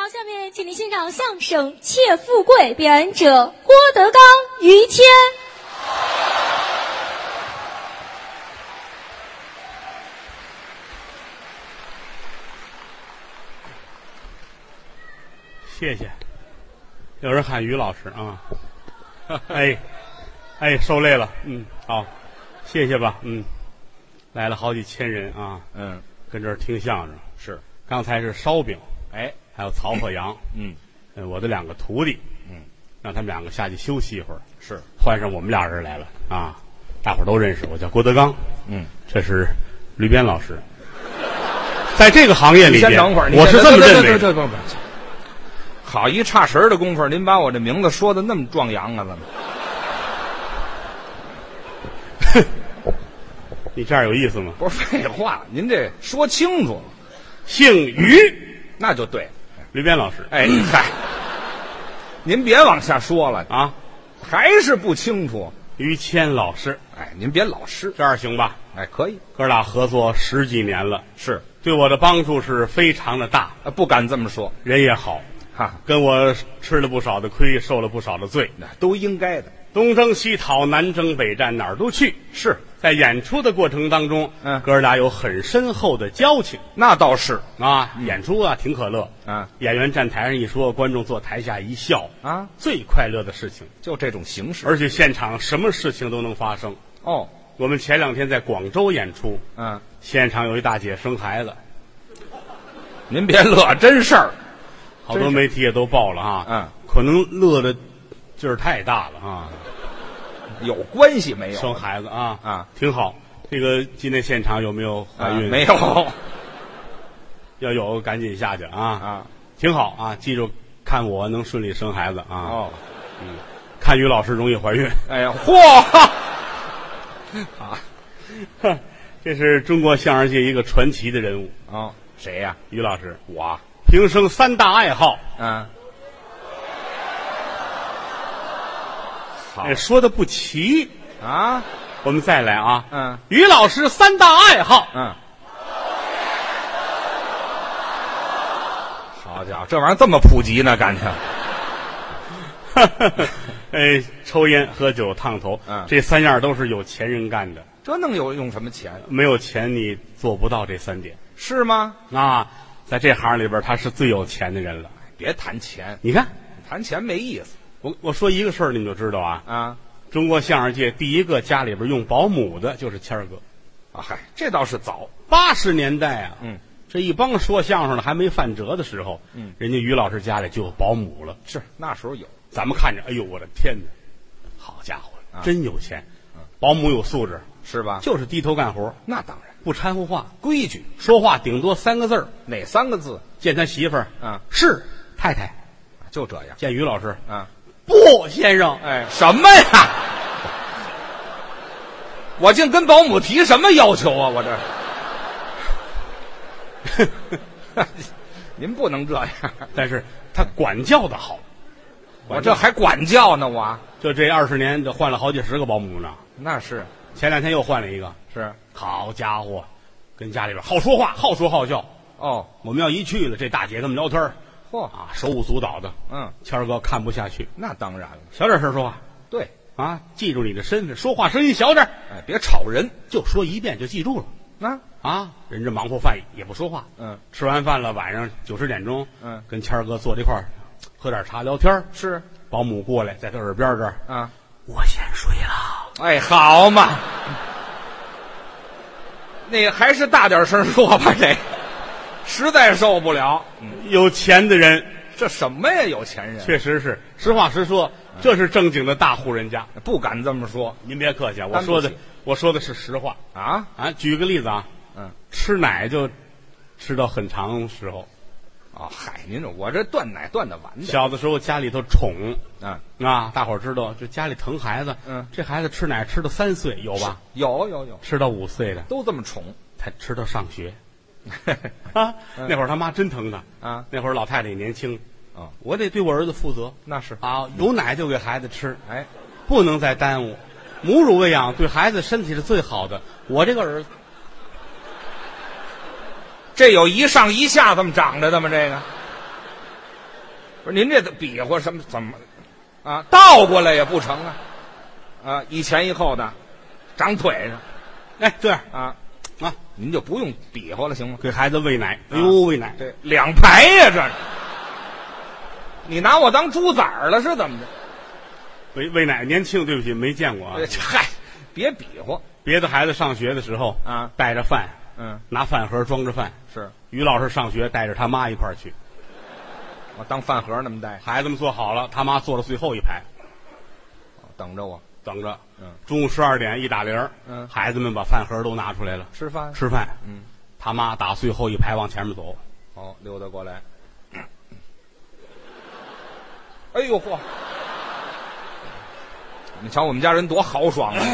好，下面请您欣赏相声《妾富贵》，表演者郭德纲、于谦。 谢谢，有人喊于老师啊，受累了，好，谢谢吧，来了好几千人啊，跟这儿听相声是，刚才是烧饼，还有曹鹤阳，我的两个徒弟，让他们两个下去休息一会儿，是，换上我们俩人来了啊，大伙儿都认识，我叫郭德纲，这是吕鞭老师，在这个行业里边， 先等会儿， 我是这么认为的。 不好一差神的功夫，您把我这名字说的那么壮阳啊？怎么？ 你这样有意思吗？ 不是废话，您这说清楚了， 姓于， 那就对。 吕鞭老师， 嗨，您别往下说了啊， 还是不清楚。 于谦老师， 您别老师， 这样行吧？ 可以， 哥俩合作10几年了， 是对我的帮助是非常的大， 不敢这么说， 人也好。跟我吃了不少的亏，受了不少的罪， 那都应该的。 东征西讨，南征北战，哪儿都去。是在演出的过程当中，哥俩有很深厚的交情。 那倒是啊，演出啊挺可乐啊。 演员站台上一说，观众坐台下一笑啊， 最快乐的事情就这种形式。 而且现场什么事情都能发生。 哦， 我们前2天在广州演出，现场有一大姐生孩子。 您别乐，真事儿。 好多媒体也都报了啊，可能乐的劲儿太大了啊， 有关系没有？ 生孩子啊，挺好。这个今天现场有没有怀孕？ 没有， 要有赶紧下去啊，挺好啊。记住，看我能顺利生孩子啊。看于老师容易怀孕。 嚯！ 啊，这是中国相声界一个传奇的人物啊。谁呀？ 于老师，我。平生3大爱好， 好， 说的不齐啊， 我们再来啊，于老师3大爱好， 好家伙，这玩意儿这么普及呢，感情， 抽烟、喝酒、烫头，这3样都是有钱人干的， 这能用什么钱？ 没有钱你做不到这3点， 是吗？ 啊。在这行里边，他是最有钱的人了。 别谈钱， 你看， 谈钱没意思。 我说一个事儿，你们就知道啊。中国相声界第一个家里边用保姆的就是谦儿哥。 这倒是早 ，80年代啊。这一帮说相声的还没犯辙的时候，人家于老师家里就有保姆了。 是那时候有， 咱们看着，哎呦，我的天哪，好家伙，真有钱。保姆有素质， 是吧？ 就是低头干活。 那当然。 不掺和话，规矩，说话顶多3个字。 哪3个字？ 见他媳妇儿，是太太， 就这样。 见于老师，不，先生， 什么呀？我竟跟保姆提什么要求啊？我这，您不能这样。 但是他管教的好， 我这还管教呢，我就这20年，就换了好几10个保姆呢。 那是。 前2天又换了一个， 是好家伙，跟家里边好说话，好说好笑。我们要一去了，这大姐跟我们聊天，手舞足蹈的。谦儿哥看不下去。 那当然了， 小点声说话。 对啊，记住你的身份，说话声音小点。 别吵人， 就说一遍就记住了。人这忙活饭也不说话。吃完饭了，晚上9、10点钟，跟谦儿哥坐这块儿，喝点茶聊天。 是保姆过来，在他耳边这儿我先睡了。 好嘛，那个还是大点声说吧，这实在受不了。 有钱的人， 这什么呀？有钱人确实是，实话实说，这是正经的大户人家。 不敢这么说， 您别客气啊，我说的是实话啊。 举个例子啊，吃奶就吃到很长时候。 您说我这断奶断的晚点。 小的时候家里头宠，大伙儿知道，就家里疼孩子，这孩子吃奶吃到3岁有吧？ 有， 吃到5岁的都这么宠， 他吃到上学。那会儿他妈真疼他那会儿老太太也年轻我得对我儿子负责。 那是有奶就给孩子吃，不能再耽误。母乳喂养对孩子身体是最好的。我这个儿子。 这有一上一下这么长着的吗？这个不是您这比划什么？怎么啊？倒过来也不成啊！啊，一前一后的，长腿上。 哎，这样啊，您就不用比划了，行吗？ 给孩子喂奶，哎呦，喂奶， 这两排呀，这是。你拿我当猪崽儿了是怎么着？喂奶，年轻，对不起，没见过啊。 嗨，别比划。 别的孩子上学的时候啊， 带着饭，拿饭盒装着饭。 是， 于老师上学带着他妈一块儿去。 我当饭盒那么带。 孩子们坐好了，他妈坐到最后一排， 等着我。 等着，中午12点一打铃，孩子们把饭盒都拿出来了，吃饭，他妈打最后一排往前面走， 溜达过来，哎呦嚯！你瞧我们家人多豪爽啊！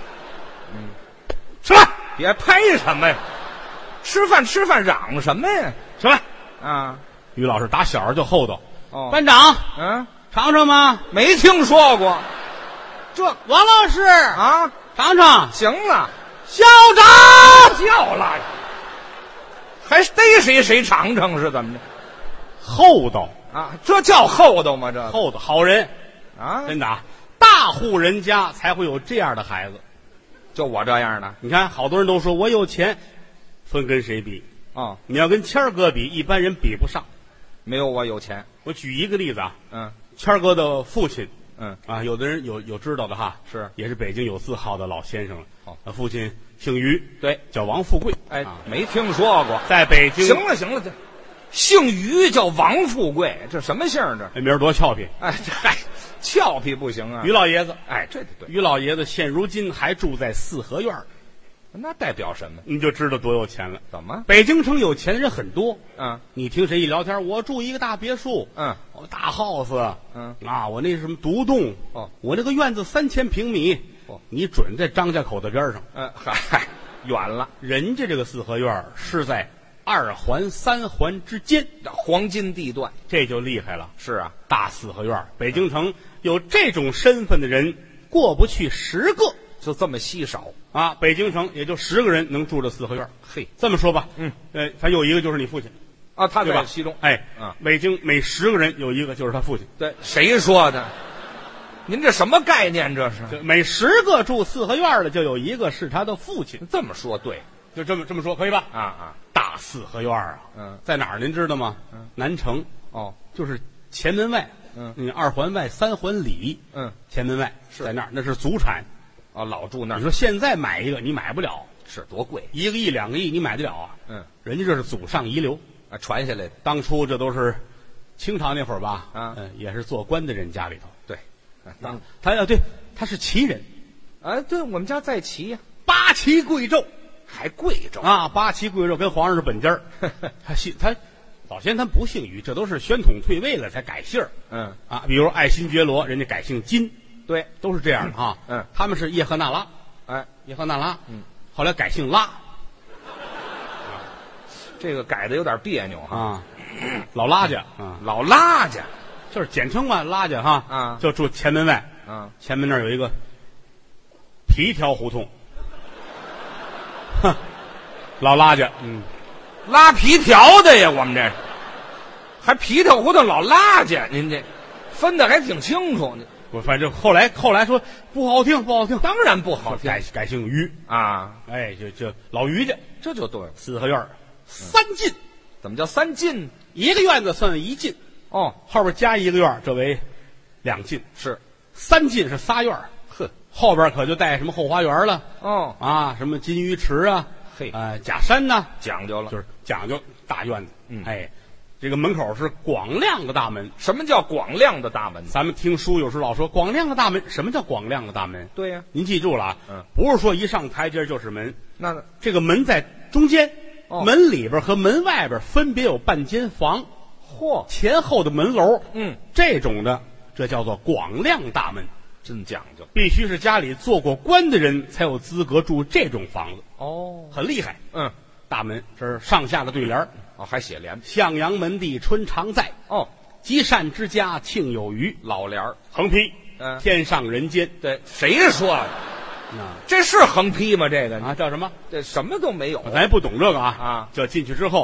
吃饭，别拍什么呀？吃饭嚷什么呀？ 吃饭啊！ 于老师打小就厚道，班长， 尝尝吗？ 没听说过。这王老师啊， 尝尝。 行了， 校长叫了，还逮谁尝尝是怎么着？ 厚道啊，这叫厚道吗？这厚道好人啊， 真的啊，大户人家才会有这样的孩子。 就我这样的， 你看，好多人都说我有钱，分跟谁比？你要跟谦儿哥比，一般人比不上。 没有我有钱。 我举一个例子啊，谦儿哥的父亲。有的人有知道的哈， 是也是北京有字号的老先生了。父亲姓于， 对， 叫王富贵。 哎，没听说过， 在北京。 行了，这姓于叫王富贵，这什么姓这？ 这名儿多俏皮！ 哎，嗨，俏皮不行啊。 于老爷子， 哎，这对。 于老爷子现如今还住在四合院， 那代表什么？ 你就知道多有钱了。 怎么？ 北京城有钱的人很多。 你听谁一聊天，我住一个大别墅，大 house，我那什么独栋，我那个院子3000平米，你准在张家口的边上。 嗨，远了。 人家这个四合院是在2环3环之间， 黄金地段， 这就厉害了。 是啊， 大四合院，北京城有这种身份的人过不去10个， 就这么稀少啊！北京城也就10个人能住这四合院。 嘿， 这么说吧，反有一个就是你父亲啊，他在其中。 哎，北京每10个人有一个就是他父亲。 对，谁说的？您这什么概念？这是每10个住四合院的就有一个是他的父亲。 这么说对， 就这么说可以吧？大四合院啊，在哪儿您知道吗？南城就是前门外，2环外3环里，前门外在那儿，那是祖产。 老住那儿。 你说现在买一个你买不了， 是多贵 ，1个亿2个亿你买得了啊？人家这是祖上遗留传下来的。 当初这都是清朝那会儿吧？也是做官的人家里头。 对， 他是旗人。 对，我们家在旗呀 ，8旗贵胄， 还贵胄啊！8旗贵胄跟皇上是本家儿。他早先他不姓于，这都是宣统退位了才改姓儿。比如爱新觉罗，人家改姓金。 对， 都是这样的哈。他们是叶赫那拉，叶赫那拉，后来改姓拉， 这个改的有点别扭哈。 老拉家老拉家就是简称嘛，拉家哈。就住前门外，前门那儿有一个皮条胡同，老拉家， 拉皮条的呀，我们这还皮条胡同老拉家，您这分的还挺清楚呢。 我反正后来说不好听， 当然不好听， 改姓于啊！ 哎，就老于家， 这就对了。 四合院3进， 怎么叫3进？ 一个院子算1进后边加一个院，这为2进。 是 3进是仨院，后边可就带什么后花园了。什么金鱼池啊，假山呐， 讲究了， 就是讲究大院子。这个门口是广亮的大门。 什么叫广亮的大门？ 咱们听书有时候老说广亮的大门，什么叫广亮的大门？ 对呀， 您记住了啊，不是说一上台阶就是门， 那这个门在中间，门里边和门外边分别有半间房，前后的门楼，这种的这叫做广亮大门， 真讲究， 必须是家里做过官的人才有资格住这种房子。很厉害。大门这是上下的对联还写联。 向阳门第春常在，积善之家庆有余。 老联儿横批，天上人间。 对，谁说的？这是横批吗？这个叫什么？ 这什么都没有。 咱也不懂这个啊。就进去之后，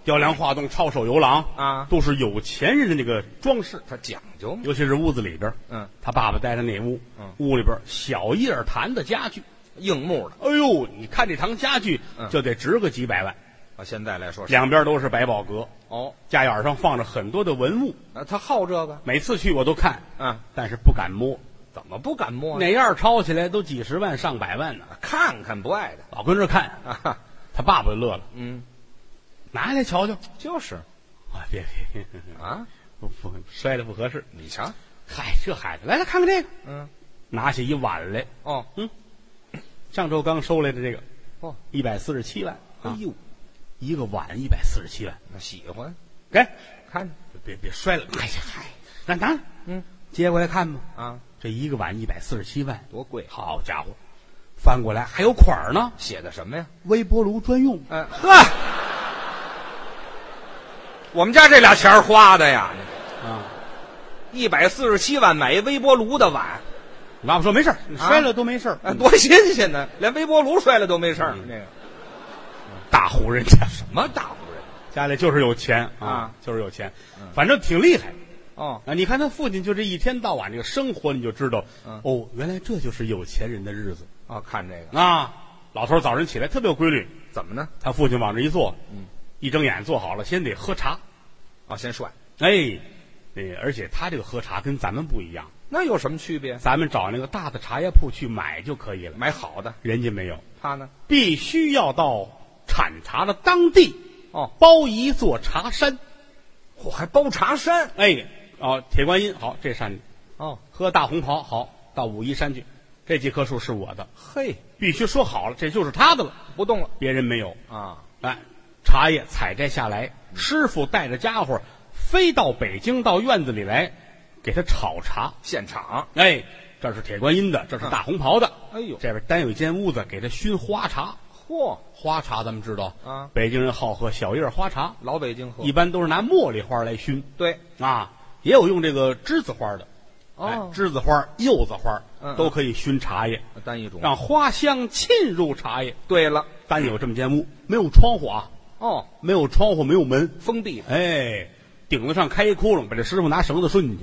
雕梁画栋、抄手游廊啊， 都是有钱人的那个装饰， 他讲究， 尤其是屋子里边。他爸爸待的那屋，屋里边小叶檀的家具， 硬木的。 哎呦，你看这堂家具就得值个几百万。 现在来说， 两边都是百宝阁。家眼上放着很多的文物。 他好这个， 每次去我都看，但是不敢摸。 怎么不敢摸？ 哪样抄起来都几十万上百万呢？ 看看不爱的， 老跟这看。他爸爸就乐了。拿来瞧瞧。 就是。 别啊！不摔了不合适。 你瞧， 嗨，这孩子，来看看这个。拿起一碗来。上周刚收来的这个。147万。 哎呦， 一个碗147万。 他喜欢。 给看， 别摔了。哎呀，嗨，拿。接过来看吧。这一个碗147万， 多贵！ 好家伙，翻过来还有款呢， 写的什么呀？ 微波炉专用。 我们家这俩钱花的呀！147万买一微波炉的碗， 你爸爸说没事，你摔了都没事， 多新鲜呢！连微波炉摔了都没事。这个大户人家， 什么大户人？ 家里就是有钱就是有钱，反正挺厉害。你看他父亲就这一天到晚这个生活，你就知道原来这就是有钱人的日子。 看这个老头早晨起来特别有规律。 怎么呢？ 他父亲往这一坐，一睁眼坐好了，先得喝茶。 先涮。 而且他这个喝茶跟咱们不一样。 那有什么区别？ 咱们找那个大的茶叶铺去买就可以了， 买好的。 人家没有， 他呢必须要到产茶的当地包一座茶山。 还包茶山？ 铁观音好，这山喝大红袍好，到武夷山去，这几棵树是我的。必须说好了，这就是他的了， 不动了， 别人没有茶叶采摘下来，师傅带着家伙飞到北京，到院子里来给他炒茶， 现场。 这是铁观音的，这是大红袍的。这边单有一间屋子给他熏花茶。花茶咱们知道北京人好喝小叶花茶， 老北京喝， 一般都是拿茉莉花来熏。 对也有用这个栀子花的。栀子花、柚子花都可以熏茶叶， 单一种， 让花香沁入茶叶。 对了， 单有这么间屋，没有窗户没有窗户，没有门， 封闭。 顶子上开一窟窿，把这师傅拿绳子顺进去。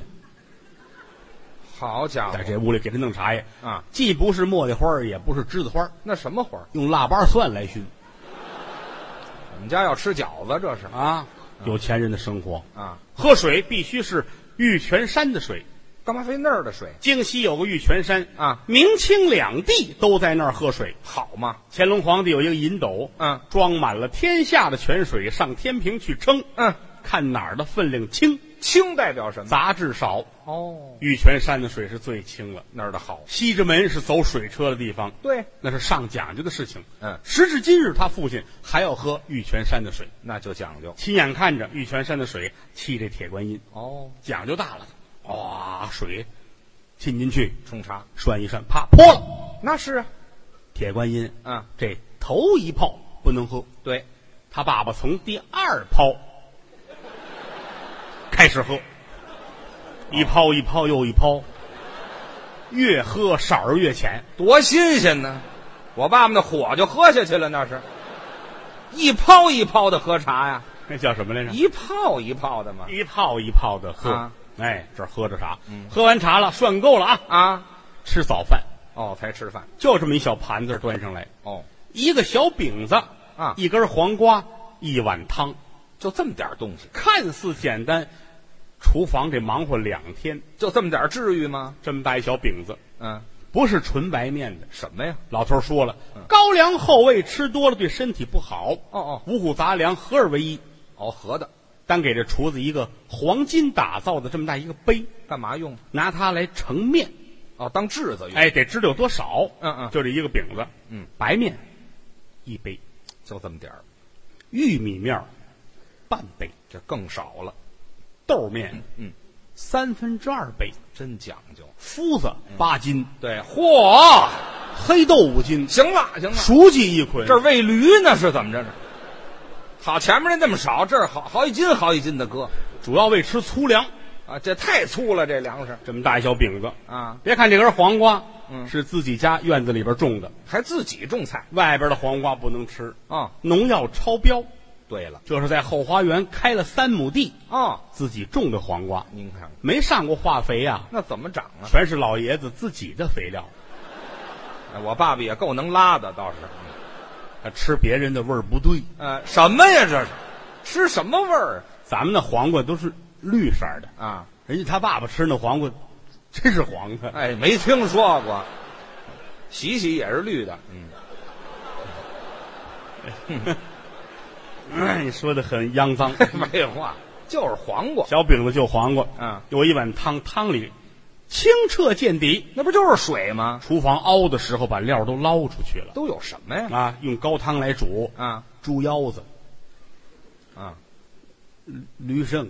好家伙， 在这屋里给他弄茶叶既不是茉莉花，也不是栀子花， 那什么花？ 用腊八蒜来熏。 我们家要吃饺子，这是有钱人的生活喝水必须是玉泉山的水。 干嘛非那儿的水？ 京西有个玉泉山明清两地都在那儿喝水， 好嘛。 乾隆皇帝有一个银斗装满了天下的泉水，上天平去称看哪儿的分量轻。 轻代表什么？ 杂质少。玉泉山的水是最清了， 那儿的好。 西直门是走水车的地方， 对， 那是上讲究的事情。时至今日，他父亲还要喝玉泉山的水， 那就讲究。 亲眼看着玉泉山的水沏这铁观音，讲究大了。水浸进去冲茶， 涮一涮，啪泼了。 那是铁观音这头一泡不能喝。 对， 他爸爸从第二泡开始喝，一泡一泡又一泡，越喝色儿越浅， 多新鲜呢！我爸爸那火就喝下去了，那是一泡一泡的喝茶呀。 那叫什么来着？ 一泡一泡的嘛， 一泡一泡的喝。这喝着茶，喝完茶了，涮够了吃早饭才吃饭， 就这么一小盘子端上来一个小饼子一根黄瓜，一碗汤， 就这么点东西， 看似简单，厨房得忙活2天， 就这么点至于吗？ 这么大一小饼子，不是纯白面的。 什么呀？ 老头说了，高粱厚味吃多了对身体不好。 五谷杂粮合二为一。 合的。 单给这厨子一个黄金打造的这么大一个杯， 干嘛用？ 拿它来盛面。 当质子用。 得知道有多少。就这一个饼子。白面1杯， 就这么点儿。 玉米面半杯， 这更少了。 豆面2/3杯， 真讲究。 麸子8斤， 对，嚯， 黑豆5斤， 行了， 熟鸡1捆， 这喂驴呢是怎么着？好，前面那么少，这儿好几斤的搁， 主要为吃粗粮这太粗了，这粮食这么大一小饼子别看这根黄瓜是自己家院子里边种的， 还自己种菜， 外边的黄瓜不能吃农药超标。 对了， 这是在后花园开了3亩地哦， 自己种的黄瓜。 您看没上过化肥啊， 那怎么长啊？ 全是老爷子自己的肥料。 我爸爸也够能拉的，倒是。 他吃别人的味儿不对。 什么呀？这是吃什么味儿？ 咱们的黄瓜都是绿色的啊， 人家他爸爸吃那黄瓜，真是黄的。 哎，没听说过，洗洗也是绿的。 你说的很肮脏。 废话，就是黄瓜。 小饼子就黄瓜。有一碗汤，汤里清澈见底， 那不就是水吗？ 厨房熬的时候把料都捞出去了。 都有什么呀？ 用高汤来煮。猪腰子。驴肾。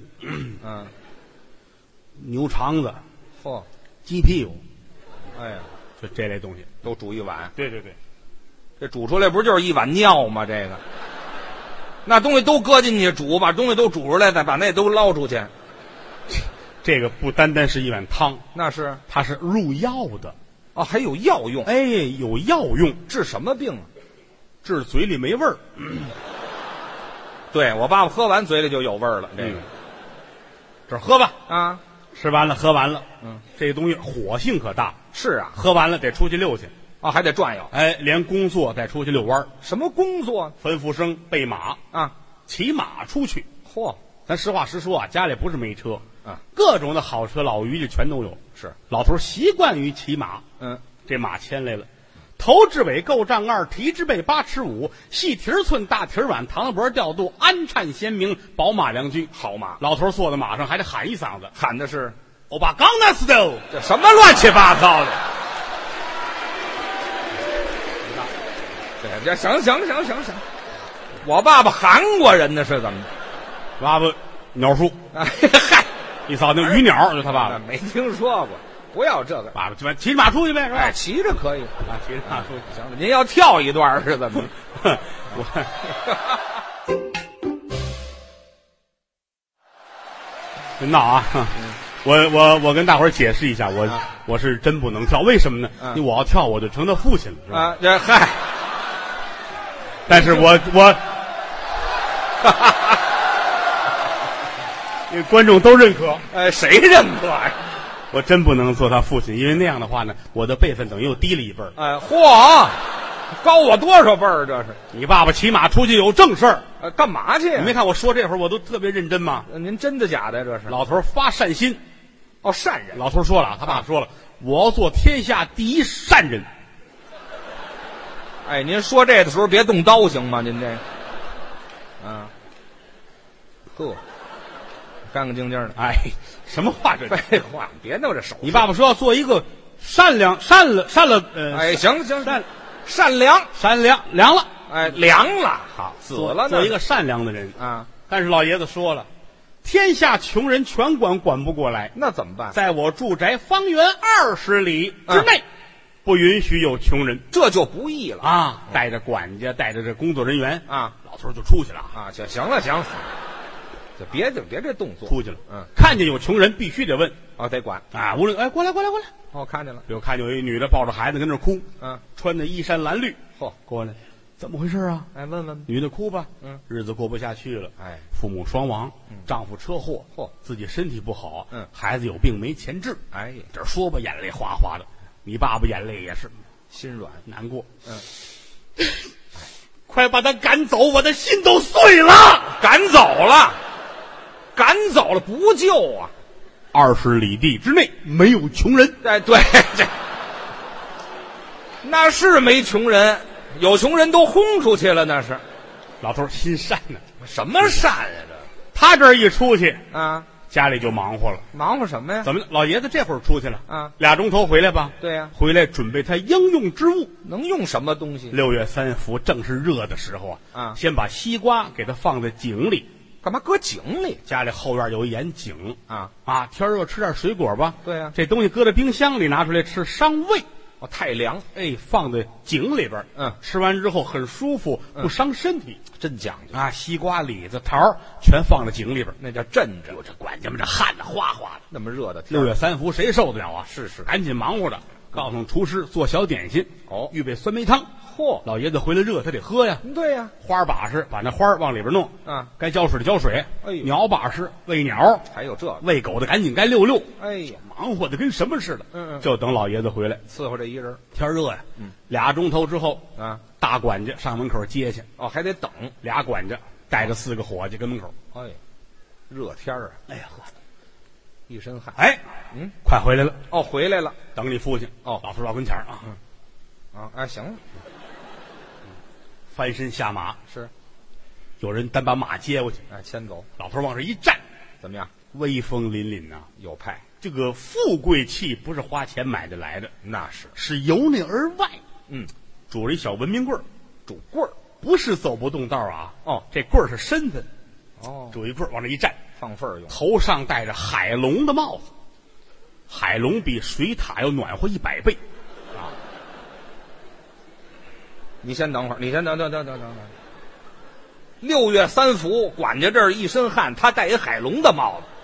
牛肠子。鸡屁股。 哎呀， 就这类东西都煮一碗。 对对对， 这煮出来不就是一碗尿吗？这个，那东西都搁进去煮，把东西都煮出来，再把那都捞出去。 这个不单单是一碗汤， 那是它是入药的。 还有药用。 哎，有药用， 治什么病？ 治嘴里没味儿。 对，我爸爸喝完嘴里就有味儿了。 这喝吧。吃完了，喝完了。这东西火性可大。 是啊， 喝完了得出去溜去。 还得转悠。 连工作带出去遛弯。 什么工作？ 吩咐声备马。骑马出去。咱实话实说家里不是没车。各种的好车老于家全都有。 是， 老头习惯于骑马。这马牵来了，头至尾够丈2，蹄之背8尺5，细蹄寸，大蹄碗，唐脖调度，安颤鲜明，宝马良驹。 好马。 老头坐在马上还得喊一嗓子， 喊的是欧巴刚那斯斗。 这什么乱七八糟的？这行，我爸爸韩国人呢，是怎么的？ 爸爸鸟叔。 嗨， 一扫那鱼鸟，就他爸爸。 没听说过，不要这个。 爸爸骑马出去呗，是吧？ 骑着可以。 骑着马出去。 行了，您要跳一段是怎么？ 别闹啊！我跟大伙儿解释一下，我是真不能跳，为什么呢？因为我要跳，我就成他父亲了，是吧？ 嗨。 但是我观众都认可。 谁认可呀？ 我真不能做他父亲，因为那样的话呢，我的辈分等于又低了一辈儿。 高我多少辈儿？这是你爸爸骑马出去有正事儿。 干嘛去？ 你没看我说这会儿我都特别认真吗？ 您真的假的？这是老头发善心。 善人。 老头说了，他爸说了，我要做天下第一善人。 您说这的时候别动刀行吗？您这干干净净的。 什么话这？ 废话，别弄这手。 你爸爸说要做一个善了。 行，善良了。 凉了。好，死了呢。 做一个善良的人但是老爷子说了，天下穷人全管不过来， 那怎么办？ 在我住宅方圆20里之内，不允许有穷人， 这就不易了带着管家，带着这工作人员老头就出去了行了，就别这动作， 出去了。看见有穷人必须得问得管无论过来。 看见了， 有看见有一女的抱着孩子跟那哭，穿的衣衫蓝绿，过来，怎么回事啊？ 问问女的哭吧，日子过不下去了，父母双亡，丈夫车祸，自己身体不好，孩子有病没钱治，这说吧，眼泪哗哗的。你爸爸眼泪也是心软难过，快把他赶走，我的心都碎了。 赶走了不救啊 ！20里地之内没有穷人。 对，那是没穷人，有穷人都轰出去了。那是老头心善呢。 什么善呀？ 他这一出去家里就忙活了。 忙活什么呀？ 怎么老爷子这会儿出去了2钟头回来吧？ 对呀， 回来准备他应用之物。 能用什么东西 ？6月3伏正是热的时候先把西瓜给它放在井里。 干嘛搁井里？ 家里后院有一眼井天热吃点水果吧。 对呀， 这东西搁在冰箱里拿出来吃伤胃。 太凉。 放在井里边吃完之后很舒服，不伤身体。 真讲究西瓜、李子、桃全放在井里边， 那叫镇着。 这管家们这汗的哗哗的， 那么热的 6月3伏谁受得了啊？ 是， 赶紧忙活着。 告诉厨师做小点心，预备酸梅汤。 嚯， 老爷子回来热，他得喝呀。 对呀， 花把式把那花往里边弄，该浇水的浇水。鸟把式喂鸟， 还有这喂狗的赶紧该溜溜。 哎呀， 忙活的跟什么似的。就等老爷子回来伺候这一人。 天热呀，2钟头之后大管家上门口接去。 还得等俩管家带着4个伙计跟门口。 热天啊， 哎呀呵， 一身汗。 快回来了。 回来了， 等你父亲。老头到跟前啊。 行了。 翻身下马， 是有人单把马接过去， 牵走。 老头往这一站， 怎么样？ 威风凛凛呐， 有派。 这个富贵气不是花钱买得来的， 那是由内而外。拄着一小文明棍儿， 拄棍儿不是走不动道啊。这棍儿是身份。拄一棍儿往这一站， 放份儿用。 头上戴着海龙的帽子，海龙比水獭要暖和100倍。 你先等会儿，你先等。6月3伏，管家这儿一身汗，他戴一海龙的帽子。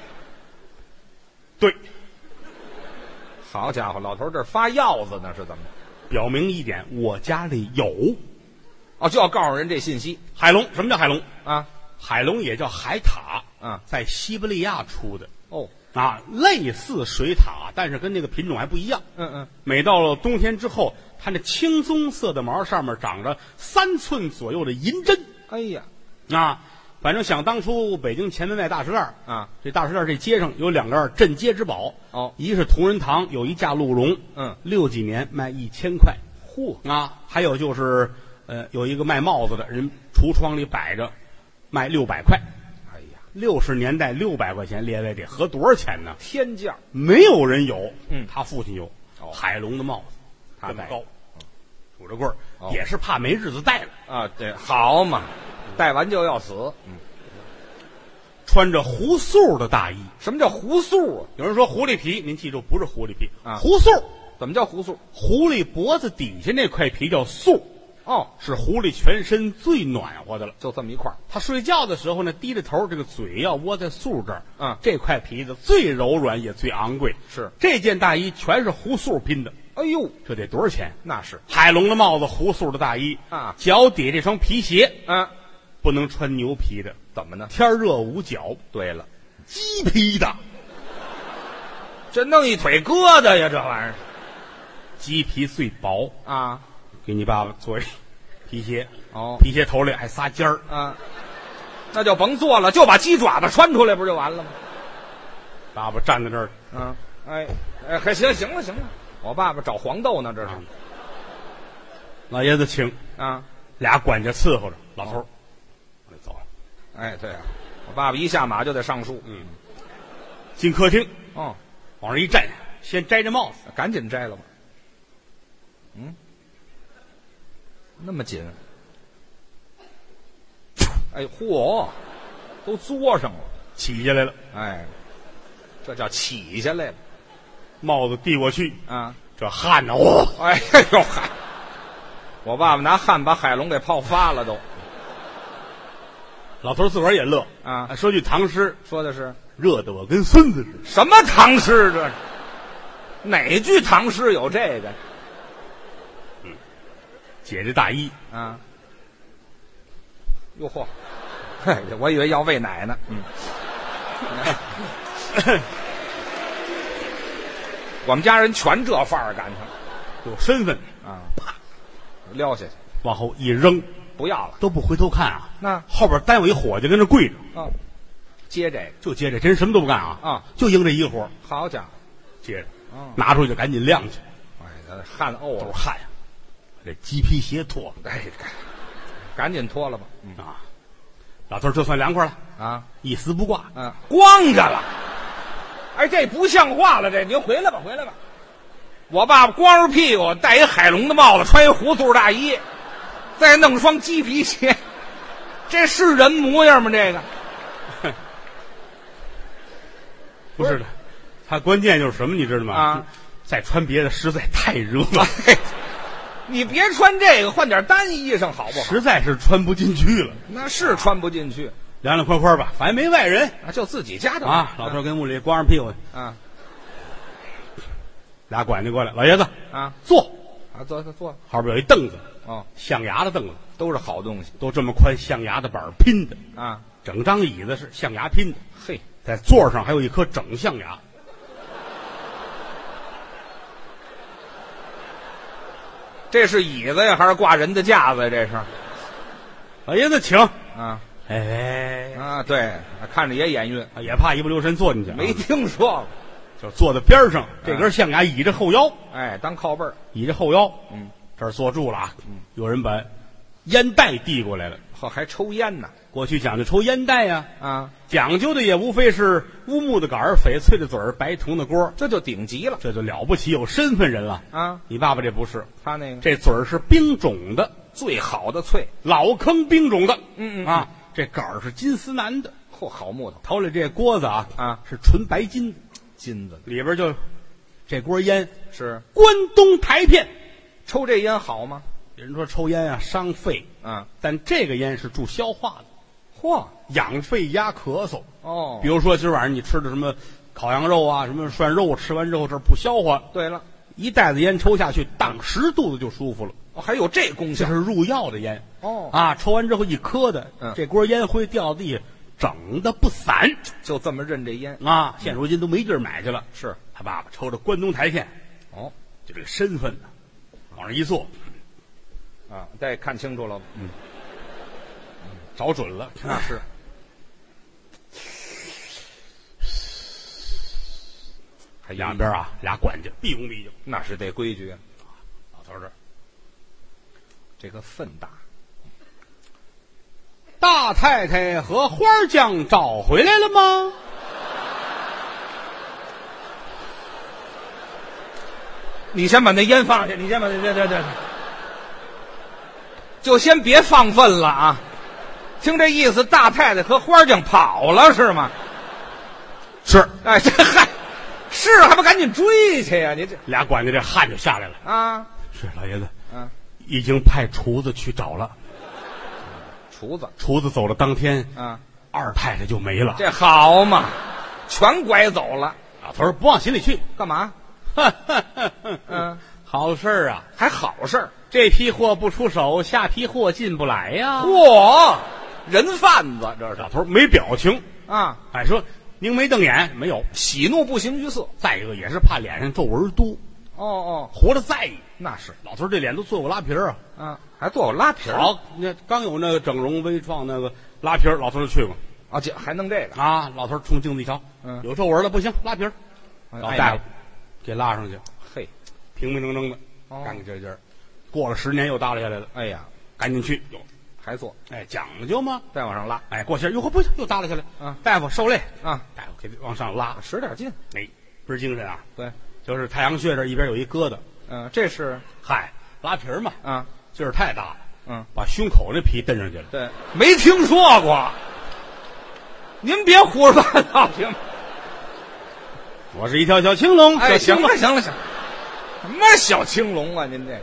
对， 好家伙，老头这儿发药子呢，是怎么？ 表明一点，我家里有。 就要告诉人这信息。 海龙，什么叫海龙啊？ 海龙也叫海獭在西伯利亚出的。类似水獭，但是跟那个品种还不一样。每到了冬天之后，它那青棕色的毛上面长着3寸左右的银针。 哎呀， 反正想当初北京前门外大石栏这大石栏这街上有2个镇街之宝。一个是同仁堂有一架鹿茸，60几年卖1000块。还有就是有一个卖帽子的人，橱窗里摆着卖600块。60年代600块钱，列位得合多少钱呢？ 天价， 没有人有。他父亲有海龙的帽子， 他戴高，拄着棍儿，也是怕没日子戴了对，好嘛，戴完就要死。 穿着狐素的大衣。 什么叫狐素啊？ 有人说狐狸皮，您记住不是狐狸皮狐素。 怎么叫狐素？ 狐狸脖子底下那块皮叫素。是狐狸全身最暖和的了， 就这么一块。 他睡觉的时候呢，低着头，这个嘴要窝在素这儿。这块皮子最柔软也最昂贵。 是这件大衣全是狐素拼的。 哎呦， 这得多少钱？ 那是海龙的帽子，狐素的大衣脚底这双皮鞋不能穿牛皮的。 怎么呢？ 天热捂脚。 对了， 鸡皮的， 这弄一腿疙瘩呀，这玩意儿。 鸡皮最薄给你爸爸做一皮鞋。皮鞋头里还仨尖儿那就甭做了，就把鸡爪子穿出来不就完了吗？ 爸爸站在这儿还行了，我爸爸找黄豆呢，这是。 老爷子请俩管家伺候着老头我走了。对我爸爸一下马就得上树。 进客厅往这一站，先摘着帽子， 赶紧摘了吧。那么紧。嚯，都作上了， 起下来了。 这叫起下来了。 帽子递过去这汗呢， 我爸爸拿汗把海龙给泡发了都。 老头自个儿也乐说句唐诗， 说的是热得我跟孙子似的。 什么唐诗这？哪句唐诗有这个？ 解这大衣哟嚯，我以为要喂奶呢。我们家人全这范儿，感情有身份啪撩下去， 往后一扔， 不要了， 都不回头看那后边单有一伙计跟那跪着接这个， 就接这，真什么都不干就应这一个活。 好家伙， 接着拿出去就赶紧晾去。 汗沤都是汗呀，这鸡皮鞋脱了， 赶紧脱了吧。 老头这算凉快了一丝不挂光着了。这不像话了，您回来吧。我爸爸光着屁股，戴一海龙的帽子，穿一狐素大衣，再弄双鸡皮鞋，这是人模样吗？这个不是的，他关键就是什么，你知道吗？再穿别的实在太热了。 你别穿这个，换点单衣裳好不好？ 实在是穿不进去了。 那是穿不进去， 凉凉快快吧，反正没外人就自己家的老头跟屋里光着屁股俩管家过来，老爷子啊， 坐啊，坐， 后边有一凳子， 哦， 象牙的凳子， 都是好东西都这么宽，象牙的板拼的啊， 整张椅子是象牙拼的， 嘿， 在座上还有一颗整象牙。 这是椅子呀，还是挂人的架子呀？这是， 老爷子请啊， 哎啊，对，看着也眼晕， 也怕一不留神坐进去， 没听说过， 就坐在边上，这根象牙倚着后腰， 哎，当靠背儿， 倚着后腰， 嗯， 这儿坐住了啊，有人把烟袋递过来了， 还抽烟呢， 过去讲究抽烟袋呀， 啊， 讲究的也无非是乌木的杆儿、翡翠的嘴儿、白铜的锅， 这就顶级了， 这就了不起，有身份人了啊！ 你爸爸这不是， 他那个这嘴儿是冰种的， 最好的翠， 老坑冰种的， 啊， 这杆儿是金丝楠的， 嚯，好木头， 头里这锅子啊啊是纯白金的， 金子里边就这锅烟是关东台片， 抽这烟好吗？ 有人说抽烟啊伤肺， 啊， 但这个烟是助消化的， 嚯， 养肺压咳嗽。 哦， 比如说今晚上你吃的什么烤羊肉啊，什么涮肉，吃完之后这儿不消化， 对了， 一袋子烟抽下去，当时肚子就舒服了。 哦，还有这功效这是入药的烟哦啊，抽完之后一磕的，这锅烟灰掉地下，整的不散， 就这么认这烟啊。现如今都没地儿买去了。 是他爸爸抽着关东台片， 哦， 就这个身份呢，往上一坐， 啊，再看清楚了， 找准了， 那是。还两边啊，俩管家毕恭毕敬， 那是得规矩。 老头这这个分大， 大太太和花匠找回来了吗？ 你先把那烟放下，你先把这，就先别放粪了啊！听这意思，大太太和花匠跑了是吗？ 是， 哎，这嗨，是还不赶紧追去呀？你这俩管家这汗就下来了啊！ 是老爷子， 已经派厨子去找了。厨子走了当天，二太太就没了。 这好嘛，全拐走了。 老头不往心里去， 干嘛？ 好事儿啊， 还好事儿。 这批货不出手，下批货进不来呀。 嚯，人贩子这是。 老头没表情啊， 哎，说凝眉瞪眼，没有喜怒不形于色。 再一个也是怕脸上皱纹多。 哦， 活得在意。 那是老头这脸都做过拉皮儿啊，还做过拉皮儿。 好，那刚有那个整容微创那个拉皮儿，老头就去过。 啊，这还弄这个啊？老头冲镜子一瞧，有皱纹了，不行，拉皮儿。老大夫给拉上去， 嘿， 平平整整的，干干净净。过了10年又耷拉下来了。 哎呀， 赶紧去， 还做， 哎，讲究吗？ 再往上拉， 哎，过些又不行，又耷拉下来。大夫受累啊， 大夫给往上拉， 使点劲， 哎，倍儿精神啊。 对， 就是太阳穴这一边有一疙瘩。 这是嗨，拉皮儿嘛，劲儿太大了，把胸口那皮蹬上去了。 对，没听说过。您别胡说八道行吗？ 我是一条小青龙。 哎，行了，什么小青龙啊？您这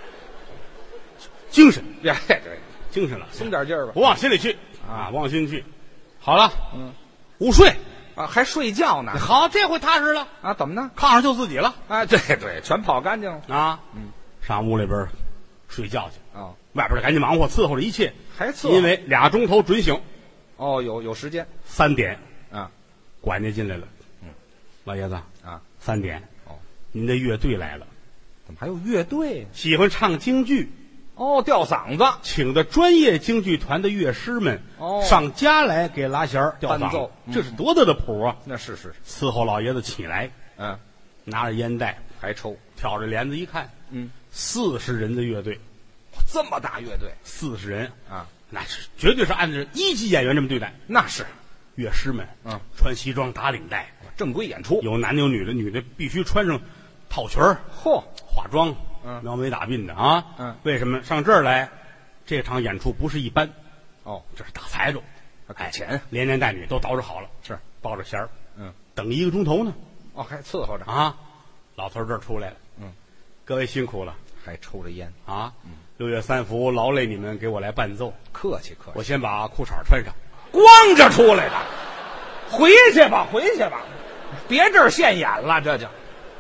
精神， 对， 精神了， 松点劲儿吧， 不往心里去啊，不往心里去。好了，午睡啊，还睡觉呢。 好，这回踏实了啊？怎么呢？ 炕上就自己了。 啊，对，全跑干净了啊。上屋里边睡觉去啊， 外边赶紧忙活伺候着一切， 还伺候， 因为2钟头准醒。 哦，有时间。 3点啊， 管家进来了。老爷子啊 ，3点哦，您的乐队来了。 怎么还有乐队？ 喜欢唱京剧。 哦，吊嗓子， 请的专业京剧团的乐师们上家来给拉弦儿、吊嗓子，这是多大的谱啊！ 那是伺候老爷子起来，拿着烟袋还抽， 挑着帘子一看，40人的乐队， 这么大乐队 ，40人啊， 那是绝对是按照1级演员这么对待。 那是乐师们，穿西装打领带， 正规演出， 有男的有女的，女的必须穿上套裙儿，化妆。描眉打鬓的啊，为什么上这儿来？这场演出不是一般，这是大财主， 给钱， 连男带女都捯饬好了， 是抱着弦儿，等1个钟头呢， 还伺候着啊。老头这儿出来了，各位辛苦了， 还抽着烟啊。6月3伏，劳累你们给我来伴奏， 客气。 我先把裤衩穿上， 光着出来的，回去吧，别这儿现眼了，这就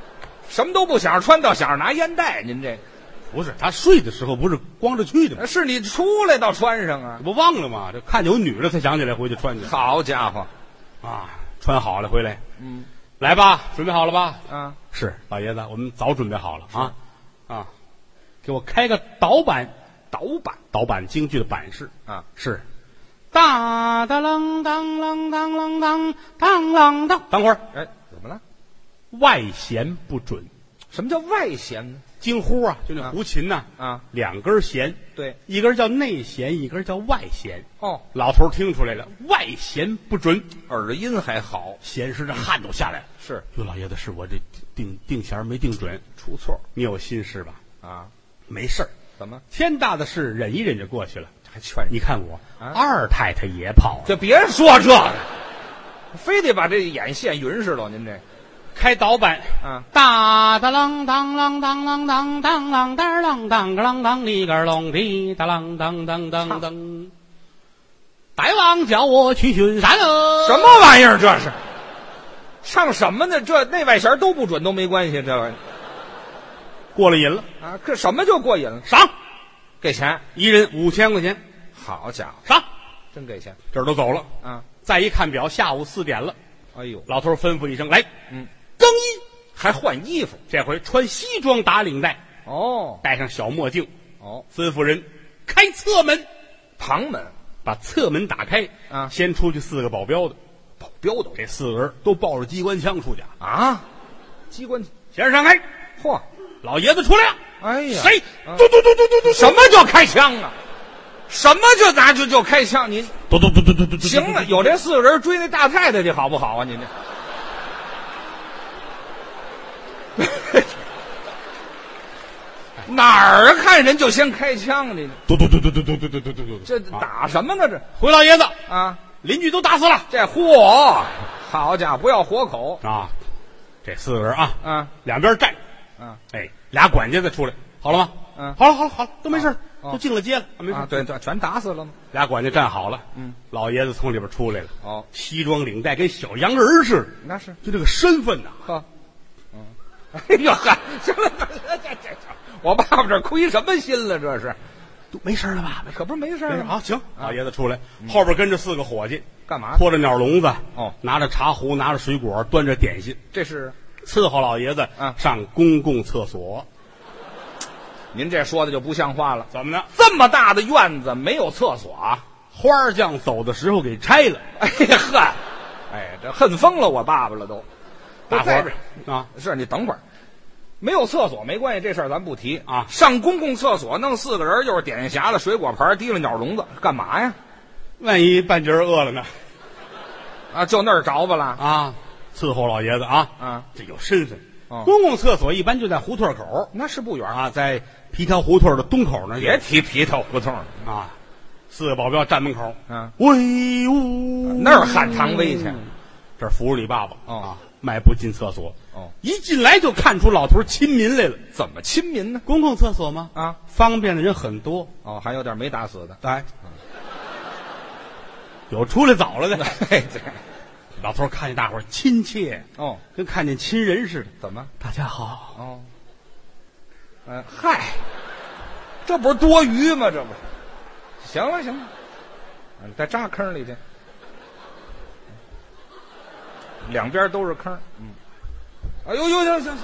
什么都不想穿，倒想着拿烟袋。您这不是他睡的时候不是光着去的吗？ 是你出来倒穿上啊？ 不忘了吗？这看见有女的才想起来回去穿去。 好家伙， 啊，穿好了回来，来吧，准备好了吧？ 啊， 是老爷子，我们早准备好了啊啊，给我开个导板京剧的板式啊， 是哒哒啷当啷当啷当当啷当。等会儿， 哎，怎么了？ 外弦不准。 什么叫外弦呢？ 京胡啊，就那胡琴呐啊， 两根弦， 对， 一根叫内弦，一根叫外弦。 哦， 老头听出来了，外弦不准， 耳音还好， 弦师的汗都下来了。 是， 哟，老爷子，是我这定弦没定准， 出错。 你有心事吧？ 啊， 没事儿。 怎么？ 天大的事，忍一忍就过去了。 还劝你看我二太太也跑了， 就别说这个，非得把这眼线匀实了。您这开导板啊， 哒哒啷当啷当啷当当啷当啷当个啷当里个隆滴哒啷当当当当。大王叫我去巡山了， 什么玩意儿这是？唱什么呢？这内外弦都不准都没关系，这玩意儿过了瘾了啊！这什么就过瘾了？ 赏， 给钱， 一人5000块钱。 好家伙， 赏， 真给钱这儿都走了啊！ 再一看表，下午4点了。 哎呦， 老头吩咐一声，来， 更衣，还换衣服， 这回穿西装打领带， 哦， 戴上小墨镜， 哦， 吩咐人开侧门， 旁门， 把侧门打开啊， 先出去4个保镖的，这4个人都抱着机关枪出去啊，机关先生上开， 嚯， 老爷子出来了， 哎呀， 谁？嘟， 什么叫开枪啊？什么就拿就开枪？你嘟， 行了，有这4个人追那大太太去好不好啊？你这哪儿看人就先开枪？你嘟， 这打什么呢？这回老爷子啊， 邻居都打死了。 这嚯，好家伙，不要活口啊！这4个人啊，两边站， 哎， 俩管家再出来，好了吗？好了，都没事，都进了街了，没事。 对，全打死了吗？ 俩管家站好了，老爷子从里边出来了， 哦， 西装领带跟小洋人似的， 那是就这个身份呐， 呵，哎呦呵，行了，我爸爸这亏什么心了？这是都没事了吧？ 可不是没事啊。行，老爷子出来，后边跟着4个伙计， 干嘛？ 拖着鸟笼子， 哦， 拿着茶壶，拿着水果，端着点心， 这是伺候老爷子上公共厕所。 您这说的就不像话了。 怎么呢？ 这么大的院子没有厕所啊？ 花匠走的时候给拆了。 哎呀呵，哎，这恨疯了我爸爸了都。 大伙儿啊， 是你等会儿，没有厕所没关系，这事儿咱不提啊。 上公共厕所弄4个人，又是点心匣子、水果盘、提了鸟笼子，干嘛呀？ 万一半截饿了呢？ 啊，就那儿着吧了啊！伺候老爷子啊，这有身份。公共厕所一般就在胡同口， 那是不远啊，在皮条胡同的东口那。 别提皮条胡同啊，4个保镖站门口， 威武，那儿喊唐威去。 这扶着你爸爸啊，迈步进厕所。一进来就看出老头亲民来了。 怎么亲民呢？ 公共厕所吗？ 啊， 方便的人很多。 还有点没打死的。 哎，有出来早了的。 对。 老头看见大伙儿亲切跟看见亲人似的。 怎么？ 大家好。 嗨，这不是多余吗？这不是。行了，你再扎坑里去。两边都是坑。哎呦，行。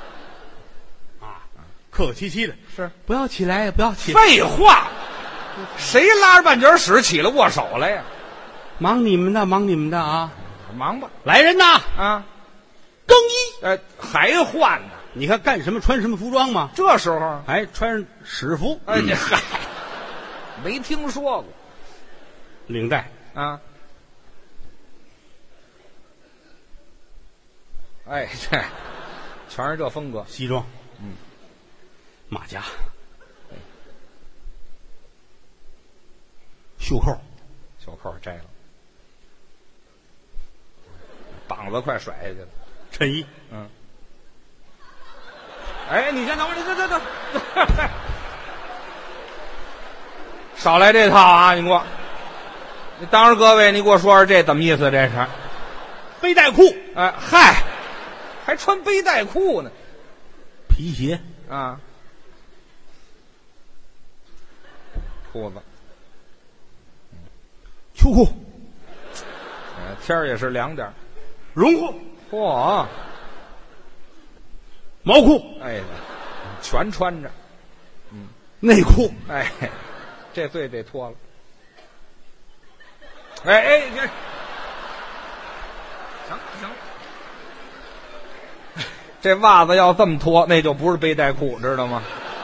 客客气气的。 是。 不要起来，不要起来。废话，谁拉着半截屎起来握手来呀？ 忙你们的啊。 忙吧， 来人呐！更衣， 还换呢？ 你看干什么穿什么服装吗？ 这时候还穿上使服。 哎呀，嗨，没听说过。 领带哎，这全是这风格。 西装，马甲，袖扣摘了。膀子快甩下去了， 衬衣， 哎，你先等会儿，你这，少来这套啊！你当着各位，你给我说说这怎么意思？这是背带裤， 嗨，还穿背带裤呢？ 皮鞋啊，裤子， 秋裤， 天儿也是凉点儿， 绒裤， 嚯， 毛裤， 哎，全穿着， 内裤， 哎，这最得脱了，哎，行，这袜子要这么脱，那就不是背带裤，知道吗？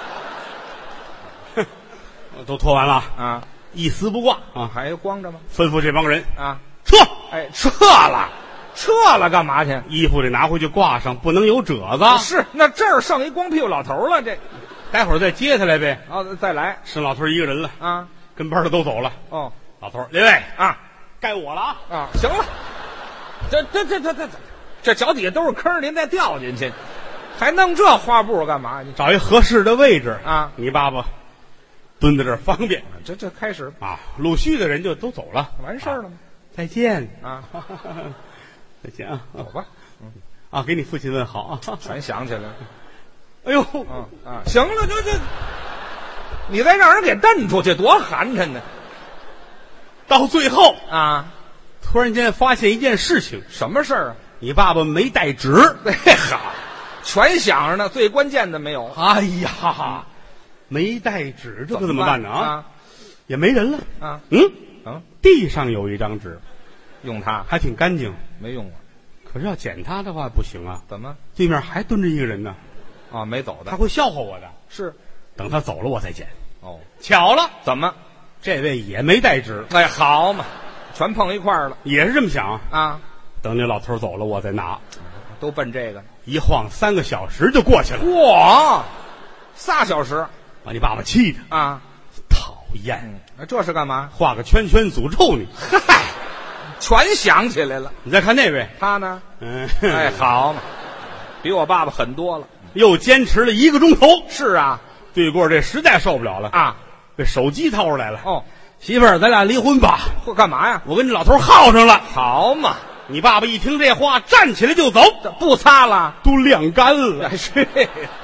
都脱完了啊， 一丝不挂啊， 还光着吗？ 吩咐这帮人啊， 撤！ 哎，撤了干嘛去？ 衣服得拿回去挂上，不能有褶子。 是，那这儿剩一光屁股老头了，这待会儿再接下来呗。 再来， 剩老头一个人了啊， 跟班的都走了。 哦， 老头，列位啊， 该我了啊！ 啊，行了，这脚底下都是坑，您再掉进去，还弄这花布干嘛？你找一合适的位置啊， 你爸爸蹲在这儿方便。 这开始啊，陆续的人就都走了， 完事儿了吗？ 再见啊， 再见啊， 走吧。 啊，给你父亲问好啊， 全想起来了。 哎呦， 行了，这，你再让人给蹬出去，多寒碜呢！ 到最后啊， 突然间发现一件事情， 什么事儿啊？ 你爸爸没带纸。 哎好，全想着呢，最关键的没有。 哎呀，没带纸，这可怎么办呢？ 啊， 也没人了啊。 地上有一张纸， 用它还挺干净， 没用啊。 可是要捡它的话不行啊。 怎么？ 对面还蹲着一个人呢。 啊，没走的， 他会笑话我的。 是， 等他走了我再捡。 哦， 巧了， 怎么？ 这位也没带纸。 哎，好嘛，全碰一块儿了。 也是这么想啊。 等那老头走了，我再拿。 都奔这个， 一晃3个小时就过去了。 嚯，3小时， 把你爸爸气的啊， 讨厌。 这是干嘛？ 画个圈圈诅咒你。 嗨，全想起来了。 你再看那位， 他呢？哎，好嘛，比我爸爸狠多了。 又坚持了1个钟头。 是啊， 对过这实在受不了了啊， 这手机掏出来了。 哦， 媳妇儿，咱俩离婚吧。 干嘛呀？ 我跟这老头耗上了。 好嘛， 你爸爸一听这话，站起来就走， 不擦了， 都晾干了。 是。